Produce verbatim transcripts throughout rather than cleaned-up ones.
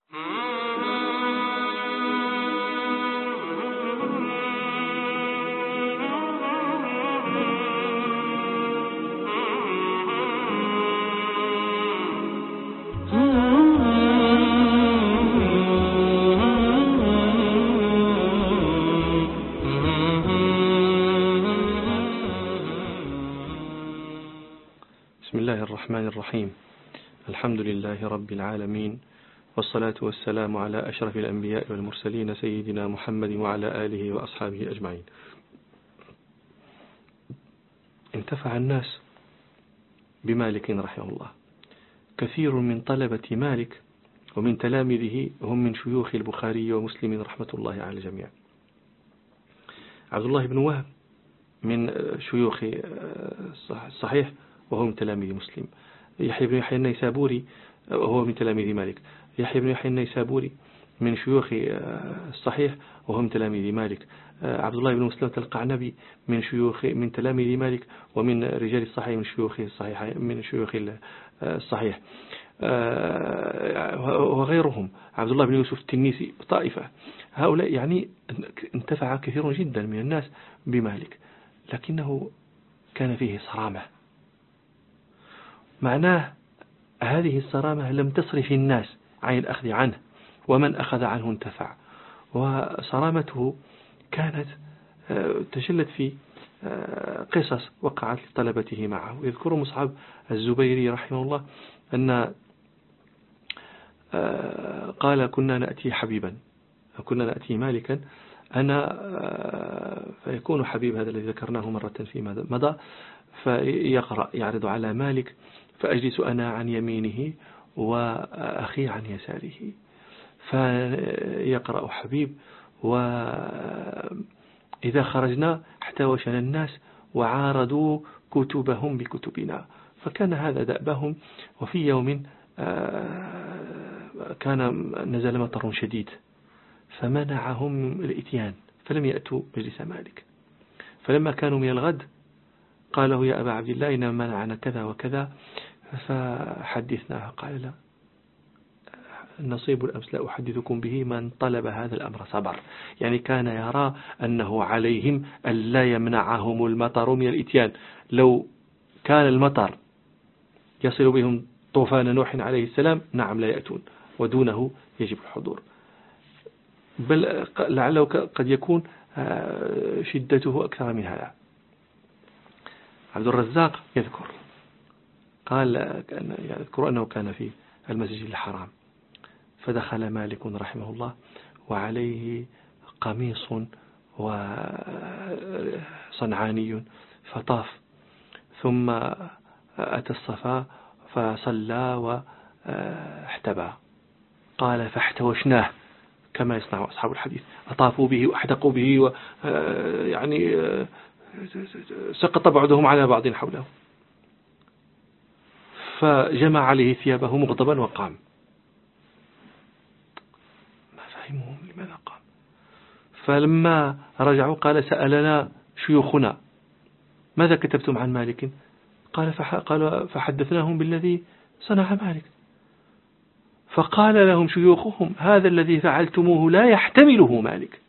بسم الله الرحمن الرحيم. الحمد لله رب العالمين، والصلاة والسلام على أشرف الأنبياء والمرسلين سيدنا محمد وعلى آله وأصحابه أجمعين. انتفع الناس بمالك رحمه الله. كثير من طلبة مالك ومن تلاميذه هم من شيوخ البخاري ومسلم رحمة الله على الجميع. عبد الله بن وهب من شيوخ الصحيح وهو من تلاميذ مسلم. يحيى بن يحيى النيسابوري وهو من تلاميذ مالك. يحيى بن يحيى النيسابوري من شيوخ الصحيح وهو من تلاميذ مالك. عبد الله بن مسلمة القعنبي من شيوخ من تلاميذ مالك ومن رجال الصحيح من شيوخ الصحيح من شيوخ الصحيح وغيرهم. عبد الله بن يوسف التنيسي طائفة. هؤلاء يعني انتفع كثير جدا من الناس بمالك، لكنه كان فيه صرامة. معناه هذه الصرامة لم تصرف الناس عن الأخذ عنه، ومن أخذ عنه انتفع. وصرامته كانت تجلت في قصص وقعت لطلبته معه. يذكر مصعب الزبيري رحمه الله أن قال: كنا نأتي حبيبا، كنا نأتي مالكا أنا فيكون حبيب هذا الذي ذكرناه مرة فيما مضى، فيقرأ يعرض على مالك، فأجلس أنا عن يمينه وأخي عن يساره، فيقرأ حبيب، وإذا خرجنا احتوشنا الناس وعارضوا كتبهم بكتبنا، فكان هذا دأبهم. وفي يوم كان نزل مطر شديد فمنعهم الإتيان، فلم يأتوا مجلس مالك. فلما كانوا من الغد قالوا: يا أبا عبد الله إن منعنا كذا وكذا، فحدثناه. قال: لا، النصيب الأمس لا أحدثكم به، من طلب هذا الأمر صبر. يعني كان يرى أنه عليهم ألا يمنعهم المطر من الإتيان. لو كان المطر يصل بهم طوفان نوح عليه السلام، نعم لا يأتون، ودونه يجب الحضور، بل لعله قد يكون شدته أكثر من هذا. عبد الرزاق يذكر قال يذكر أنه كان في المسجد الحرام، فدخل مالك رحمه الله وعليه قميص وصنعاني، فطاف ثم أتى الصفا فصلى واحتبى. قال: فاحتوشناه كما يصنع أصحاب الحديث، أطافوا به وأحدقوا به، ويعني سقط بعضهم على بعض حوله، فجمع عليه ثيابه مغضبا وقام. ما فهمهم لماذا قام. فلما رجعوا قال: سألنا شيوخنا ماذا كتبتم عن مالك؟ قال قال فحدثناهم بالذي صنع مالك. فقال لهم شيوخهم: هذا الذي فعلتموه لا يحتمله مالك.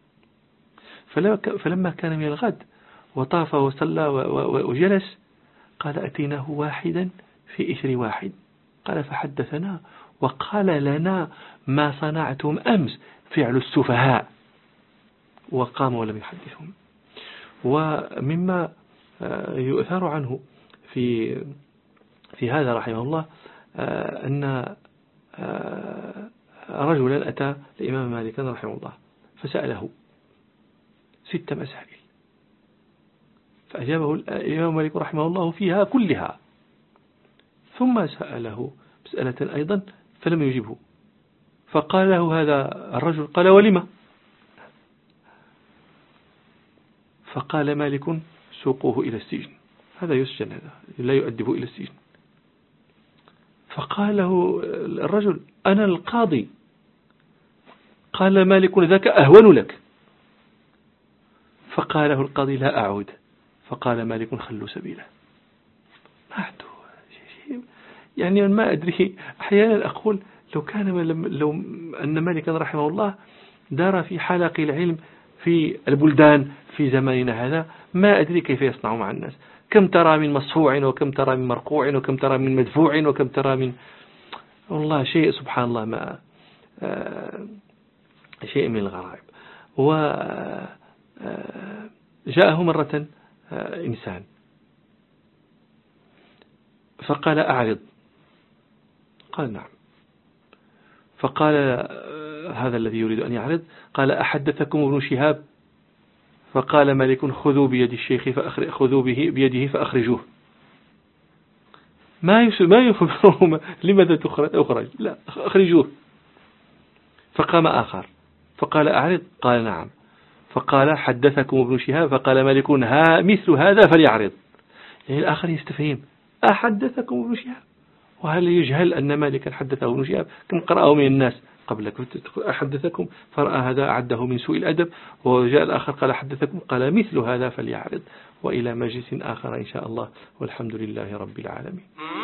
فلما كان من الغد وطاف وصلى وجلس قال: أتيناه واحدا في إثر واحد. قال: فحدثنا وقال لنا: ما صنعتم أمس فعل السفهاء. وقام ولم يحدثهم. ومما يؤثر عنه في في هذا رحمه الله أن رجلا أتى لإمام مالك رحمه الله فسأله ست مسائل، فأجابه الإمام مالك رحمه الله فيها كلها، ثم سأله مسألة أيضا فلم يجبه، فقال له هذا الرجل: قال: ولما؟ فقال مالك: سوقوه إلى السجن، هذا يسجن، هذا لا يؤدب إلى السجن. فقال له الرجل: أنا القاضي. قال مالك: ذاك أهون لك. فقال له القاضي: لا أعود. فقال مالك: خلوا سبيله. ما عنده يعني ما أدري، أحيانا أقول لو كان لو أن مالكا رحمه الله دار في حلق العلم في البلدان في زماننا هذا ما أدري كيف يصنع مع الناس. كم ترى من مصفوع وكم ترى من مرقوع وكم ترى من مدفوع وكم ترى من، والله شيء سبحان الله، ما شيء من الغرائب. وجاءه مرة إنسان فقال أعرض، قال نعم. فقال هذا الذي يريد أن يعرض، قال أحدثكم ابن شهاب؟ فقال مالك خذوا بيد الشيخ فأخرج خذوا به بيده فأخرجوه. ما يسمى ما يفهمون لماذا تخرج أخرج، لا أخرجوه. فقام آخر فقال أعرض، قال نعم. فقال حدثكم ابن شهاب؟ فقال مالك ها مثل هذا فليعرض. يعني الآخر يستفهم أحدثكم ابن شهاب، وهل يجهل أن مالكا حدثه ابن شهاب؟ كم قرأه من الناس قبلك أحدثكم، فرأى هذا أعده من سوء الأدب. وجاء الآخر قال حدثكم، قال مثل هذا فليعرض. وإلى مجلس آخر إن شاء الله، والحمد لله رب العالمين.